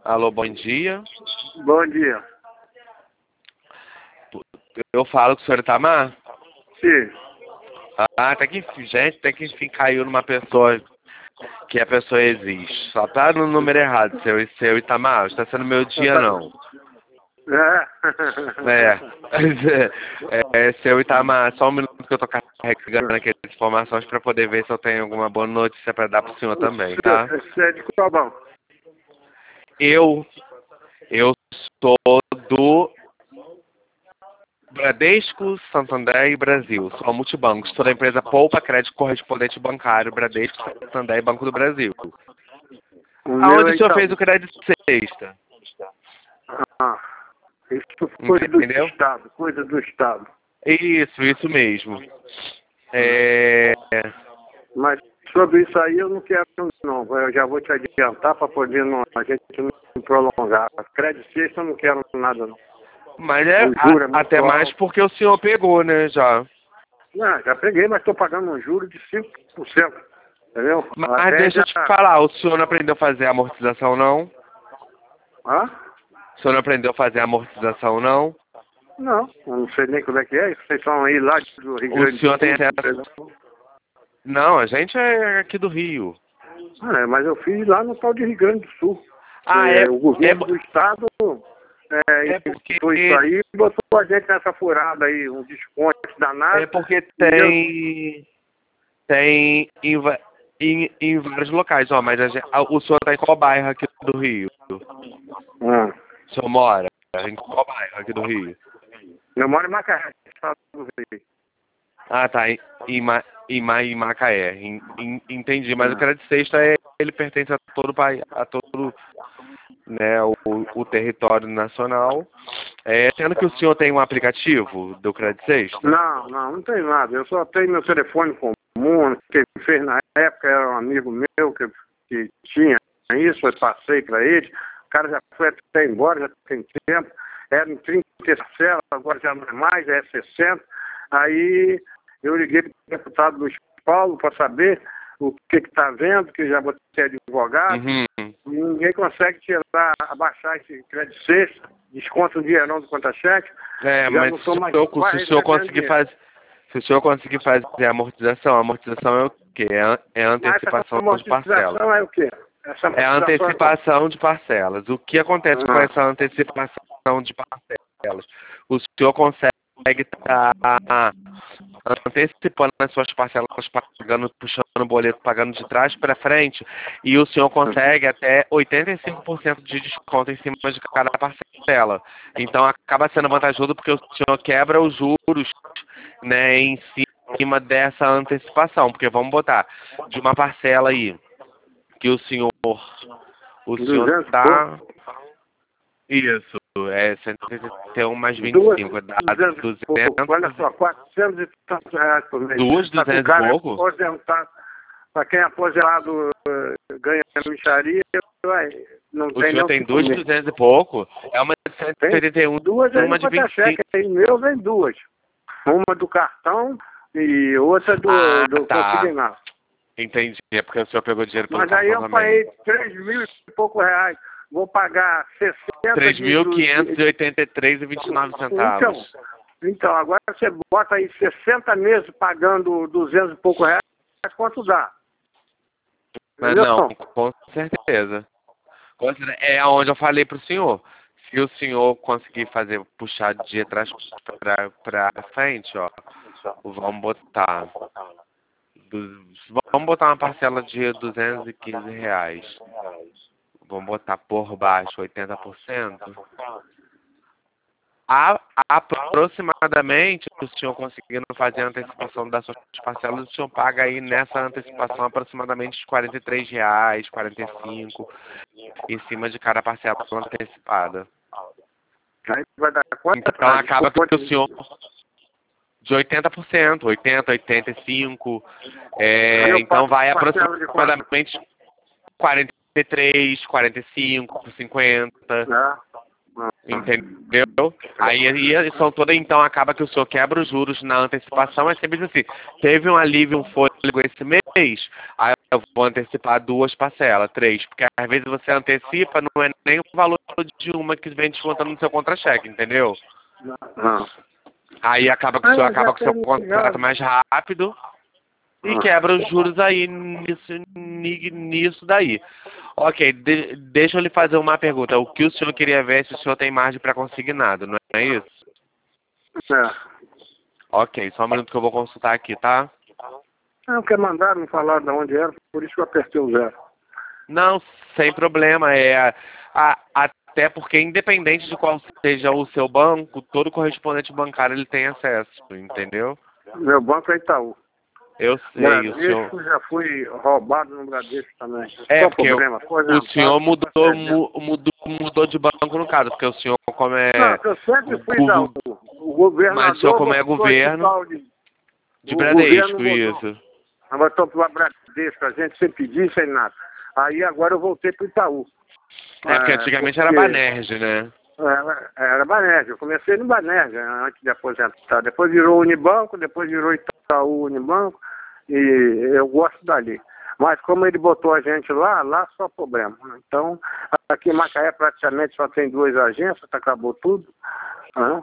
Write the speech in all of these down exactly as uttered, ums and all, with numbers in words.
Alô, bom dia. Bom dia. Eu falo com o senhor Itamar? Sim. Ah, até que enfim, gente, até que enfim caiu numa pessoa que a pessoa existe. Só tá no número errado, seu, seu Itamar. Está sendo meu dia, não. É. É, é, seu Itamar, só um minuto que eu tô carregando aqui as informações para poder ver se eu tenho alguma boa notícia para dar pro senhor também, tá? Você é de qual banco? Eu, eu sou do Bradesco, Santander e Brasil. Sou a Multibanco. Sou da empresa Poupa Crédito Correspondente Bancário, Bradesco, Santander e Banco do Brasil. O meu Aonde é o senhor Itaú. fez o crédito sexta? Ah, isso coisa do Entendeu? Estado, coisa do Estado. Isso, isso mesmo. É... Mas sobre isso aí eu não quero não. Eu já vou te adiantar para poder não, a gente não prolongar. Crédito sexta eu não quero nada não. Mas é O juro é a- muito até mais alto. porque o senhor pegou, né, já. Não, já peguei, mas estou pagando um juro de cinco por cento. Entendeu? Mas Até deixa eu já... te falar, o senhor não aprendeu a fazer amortização, não? Hã? O senhor não aprendeu a fazer amortização, não? Não, eu não sei nem como é que é. Vocês são aí lá do Rio O Grande senhor do tem Sul. acesso... Não, a gente é aqui do Rio. Ah, é, mas eu fiz lá no tal de Rio Grande do Sul. Ah, é... É, o É, governo do estado é, é porque... inventou isso aí e botou a gente nessa furada aí, um desconto danado. É porque E eu, tem... Tem em, va- em, em vários locais, ó. Mas a gente, a- o senhor tá em qual bairro aqui do Rio? ah, O senhor mora em qual bairro aqui do Rio? eu moro em Macaé, estado do Rio. Ah, tá. Em, em, Ma, em, Ma, em Macaé. Em- em- entendi. Mas o Ah. crédito sexta é, ele pertence a todo o país, a todo, né, o, o território nacional. É, sendo que o senhor tem um aplicativo do crédito sexta? Não, não, não tem nada. Eu só tenho meu telefone comum. Quem fez na época era um amigo meu que, que tinha isso, eu passei para ele. O cara já foi até embora, já tem tempo. Era em trinta parcelas, agora já não é mais, é sessenta. Aí eu liguei para o deputado Luiz Paulo para saber o que está vendo, que já botei advogado. Uhum. E ninguém consegue tirar, abaixar esse crédito sexta, desconta um dinheirão do conta-cheque. É, Já mas não se estou o mais senhor, se o quase senhor recebendo conseguir dinheiro. fazer... Se o senhor conseguir fazer a amortização, a amortização é o quê? É a, é a Mas essa antecipação de parcela. amortização é o quê? Essa É a amortização é qual? antecipação de parcelas. O que acontece com Ah, essa antecipação de parcelas? O senhor consegue estar antecipando as suas parcelas, pagando, puxando o boleto, pagando de trás para frente, e o senhor consegue até oitenta e cinco por cento de desconto em cima de cada parcela. Então acaba sendo vantajoso porque o senhor quebra os juros, né, em cima dessa antecipação. Porque vamos botar de uma parcela aí que o senhor o senhor duzentos e tá... pouco. Isso, é cento e setenta e um mais vinte e Duas, cinco, dá duzentos e pouco. Olha duzentos, só, quatrocentos e tantos reais por mês. duas, Para o duzentos e cara pouco? aposentado, para quem é aposentado eh, ganha mixaria, vai, não O tem nem senhor o tem que duas de comer. duzentos e pouco? É uma de cento e Tem oitenta e um duas e aí uma no de vinte e conta-cheque. cinco. Aí meu vem duas. Uma do cartão e outra do, Ah, do tá. consignado. Entendi. É porque o senhor pegou dinheiro pelo Mas aí cartão eu paguei também. três mil e pouco reais. Vou pagar sessenta três de, mil do, quinhentos de... e oitenta e três e vinte e nove Então, centavos. então, agora você bota aí sessenta meses pagando duzentos e pouco reais, quanto dá? Mas Entendeu? não, com certeza. Com certeza. É onde eu falei pro senhor. Se o senhor conseguir fazer, puxar de trás pra, pra frente, ó. Vamos botar. Du- Vamos botar uma parcela de duzentos e quinze reais. Vamos botar por baixo oitenta por cento. A, aproximadamente, o senhor conseguindo fazer a antecipação das suas parcelas, o senhor paga aí nessa antecipação aproximadamente quarenta e três reais, quarenta e cinco, em cima de cada parcela antecipada. Aí vai dar quanto? Então Ah, acaba desculpa. que o senhor de oitenta por cento, oitenta, oitenta e cinco, é, Eu então pago vai parcela de quanto? aproximadamente quarenta e três, quarenta e cinco, cinquenta. Né? Entendeu? Aí, aí são todas, então acaba que o senhor quebra os juros na antecipação, é sempre assim, teve um alívio, um fôlego esse mês, aí eu vou antecipar duas parcelas, três, porque às vezes você antecipa, não é nem o valor de uma que vem descontando no seu contra-cheque, entendeu? Não. Aí acaba que o senhor acaba com o seu contrato mais rápido e quebra os juros aí nisso, ni- nisso daí. Ok, de, deixa eu lhe fazer uma pergunta. O que o senhor queria ver é se o senhor tem margem para consignado, não é isso? É. Ok, só um minuto que eu vou consultar aqui, tá? Não, porque mandaram me falar de onde era, por isso que eu apertei o zero. Não, sem problema. É, a, até porque independente de qual seja o seu banco, todo correspondente bancário ele tem acesso, entendeu? Meu banco é Itaú. Eu sei, o senhor... Bradesco, já fui roubado no Bradesco também. É, Só porque problema, o, o senhor mudou, mu, mudou, mudou de banco no caso, porque o senhor como é... Não, eu sempre fui Itaú. O governador mas o senhor como é governo... de, de o Bradesco, governo isso. Agora estou para Bradesco, a gente sem pedir, sem nada. Aí agora eu voltei para o Itaú. É, porque antigamente porque era Banerj, né? Era, era Banerj. Eu comecei no Banerj antes de aposentar. Depois virou Unibanco, depois virou Itaú Unibanco. E eu gosto dali. Mas como ele botou a gente lá, lá só problema. Então, aqui em Macaé praticamente só tem duas agências, acabou tudo. Né?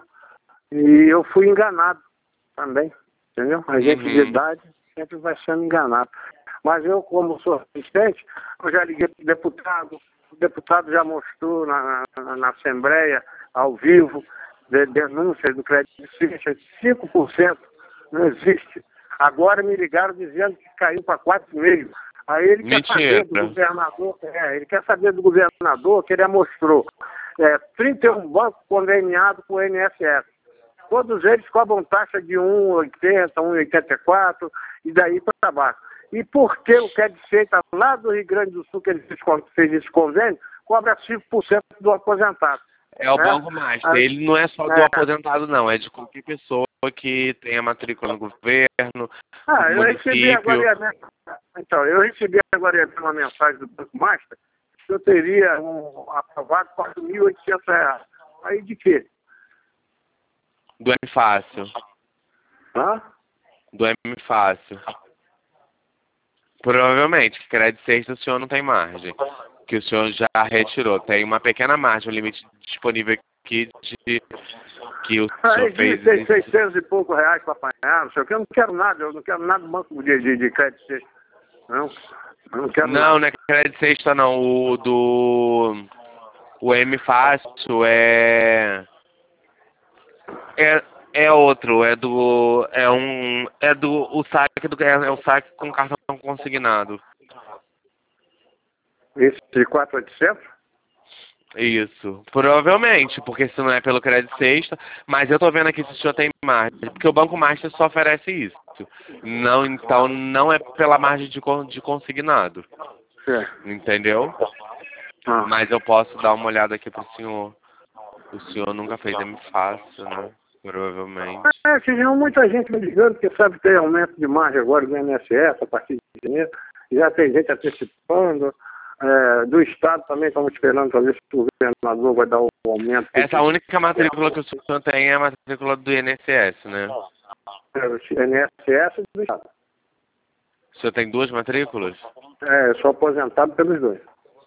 E eu fui enganado também, entendeu? A gente Uhum. de idade sempre vai sendo enganado. Mas eu, como sou assistente, eu já liguei para o deputado, o deputado já mostrou na, na, na Assembleia, ao vivo, de, denúncias do crédito Suisse, cinco por cento não existe. Agora me ligaram dizendo que caiu para quatro vírgula cinco por cento. Aí ele Mentira. quer saber do governador, é, ele quer saber do governador que ele mostrou é, trinta e um bancos conveniados com o I N S S. Todos eles cobram taxa de um vírgula oitenta, um vírgula oitenta e quatro e daí para baixo. E por que o que é de feita lá do Rio Grande do Sul, que ele fez esse convênio, cobra cinco por cento do aposentado? É o né? Banco Master. Aí, Ele não é só do é. aposentado, não. É de qualquer pessoa que tenha matrícula no governo, Ah, no eu recebi município. agora, então, eu recebi agora uma mensagem do Banco Master que eu teria um, aprovado quatro mil e oitocentos reais. Aí de quê? Do M Fácil. Hã? Do M Fácil. Provavelmente, crédito sexta o senhor não tem margem. Que o senhor já retirou. Tem uma pequena margem, um limite disponível aqui de que o senhor Aí fez. disse seiscentos e pouco reais para apanhar, não sei o que. Eu não quero nada, eu não quero nada do banco de, de, de crédito sexta. Não, eu não quero Não, nada. não é crédito sexta não. O do. O M Fácil é. É, é outro, é do. É um. É do. O saque do. É, é o saque com cartão consignado. Esse de quatro mil e oitocentos? Isso, provavelmente, porque se não é pelo crédito sexta, mas eu tô vendo aqui se o senhor tem margem, porque o Banco Master só oferece isso. Não, então não é pela margem de, con- de consignado. Certo. Entendeu? Ah. Mas eu posso dar uma olhada aqui pro senhor. O senhor nunca fez M fácil, né? Provavelmente. É, tinha muita gente me ligando, porque sabe que tem aumento de margem agora do I N S S a partir de janeiro. Já tem gente antecipando. É, do Estado também estamos esperando para ver se o governador vai dar o aumento. Essa única matrícula que o senhor tem é a matrícula do I N S S, né? É, o I N S S do Estado. O senhor tem duas matrículas? É, eu sou aposentado pelos dois.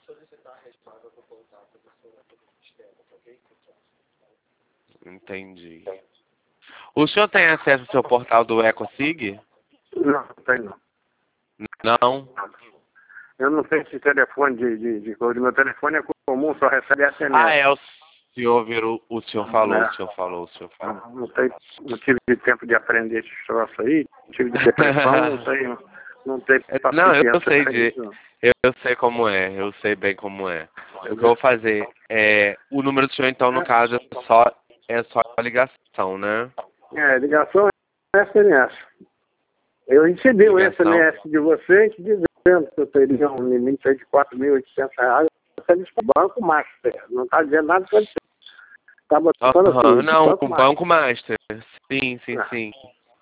Entendi. O senhor tem acesso ao seu portal do EcoSig? Não, não tem não. Não? Eu não tenho esse telefone de, de, de coisa. Meu telefone é comum, só recebe S M S. Ah, é, o senhor virou, o senhor falou, É. o senhor falou, o senhor falou. Não, não, tem, não tive tempo de aprender esses troços aí, tive de depressão, não tenho, não tenho Não, eu paciência sei pra de, isso, não. eu, eu sei como é, eu sei bem como é. O que eu vou fazer é, o número do senhor então no caso é só, é só a ligação, né? É, ligação é S M S. Eu recebi o S M S de vocês dizendo que eu teria um limite aí de quatro mil e oitocentos reais. Você disse para o Banco Master, não está dizendo nada para você. Está botando Uhum, assim, não, Banco o Master. Banco Master. Sim, sim, Ah. sim.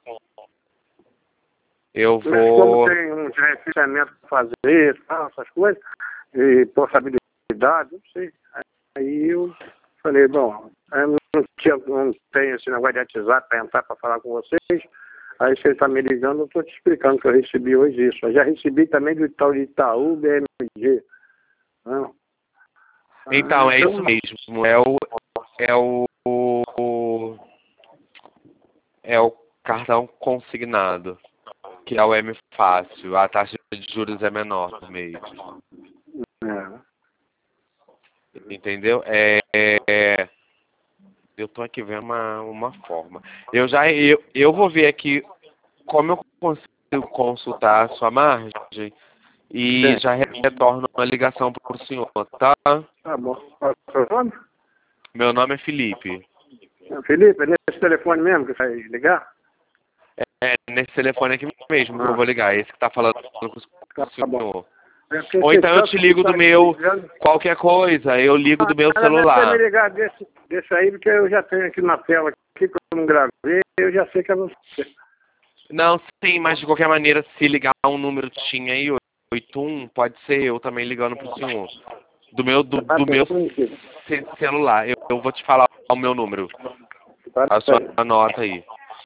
Eu Mas como vou... tem um gerenciamento para fazer, tal, essas coisas, e possibilidade, não sei. Aí eu Falei, bom, eu não, tinha, não tenho esse negócio de WhatsApp para entrar para falar com vocês. Aí você está me ligando, eu estou te explicando que eu recebi hoje isso. Eu já recebi também do tal de Itaú B M G. Não. Então, Ah, é então, isso mesmo. É o, é o, o- é o cartão consignado, que é o M Fácil. A taxa de juros é menor mesmo. É. Entendeu? É, é, eu tô aqui vendo uma, uma forma. Eu já eu, eu vou ver aqui como eu consigo consultar a sua margem e Sim. já retorno a ligação para o senhor, tá? Tá bom. Qual é o seu nome? Meu nome é Felipe. Felipe, é nesse telefone mesmo que você vai ligar? É nesse telefone aqui mesmo que eu Ah, vou ligar, esse que tá falando com o tá bom. senhor. É porque Ou esse então eu te tanto que ligo tá do me meu, ligando. qualquer coisa, eu ligo do meu Ah, deve ter me celular. ligado desse, desse aí, porque eu já tenho aqui na tela aqui, que eu não gravei, eu já sei que é você. Não, sim, mas de qualquer maneira, se ligar um número que tinha aí, oito um, pode ser eu também ligando pro senhor. Do meu, do, Tá do meu permitido. ce- celular. Eu, eu vou te falar o meu número. Tá A sua permitido. anota aí.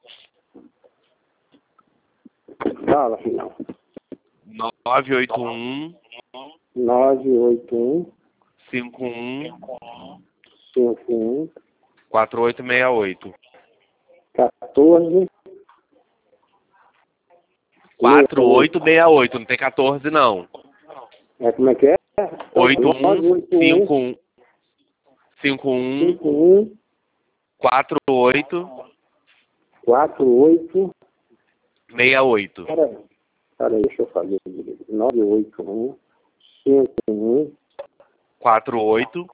Fala, final. nove oito um, nove oito um, cinco um, cinco um, quatro oito seis oito. quatorze, quatro oito seis oito, não tem quatorze não. é, como é que é? oito nove um, oito um, cinco um, cinco um, cinco um, quatro oito quatro oito, seis oito. peraí, peraí, deixa eu fazer direito. nove oito um, cinco um, quatro oito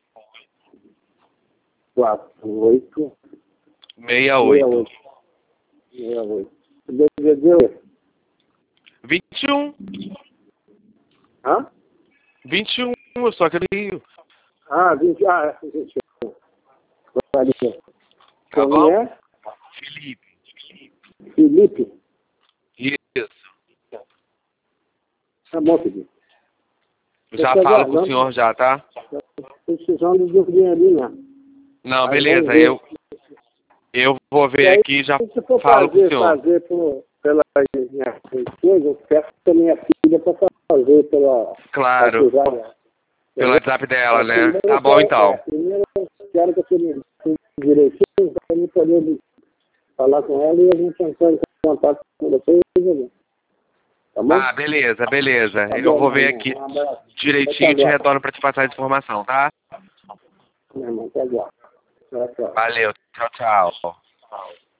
quatro oito, seis oito. seis oito. D D D? vinte e um. Hã? vinte e um, eu só queria. Ah, vinte, ah, é, vinte e um. Maria. Tá Seu bom? nome é? Felipe. Felipe? Isso. Tá bom, Felipe. Já tô falo com o aguardando. senhor já, tá? Tô precisando de um dinheirinho, né? Não, Aí beleza. vamos ver. Eu, eu vou E ver aí, aqui e já se for falo com o fazer, senhor. fazer por, pela minha coisa, eu peço pra minha filha para fazer pela... Claro. pra usar, Pelo entendeu? WhatsApp dela, Mas né? primeiro Tá eu bom quero, então. é, primeiro eu quero que você me me direitinho para eu poder falar com ela e a gente entrar em contato com vocês, né? Tá bom? Ah, beleza, beleza. Tá Eu bom, vou meu ver irmão. aqui Um abraço. direitinho e Até te agora. retorno pra te passar a informação, tá? Meu irmão, até agora. Tchau, tchau. Valeu. Tchau, tchau.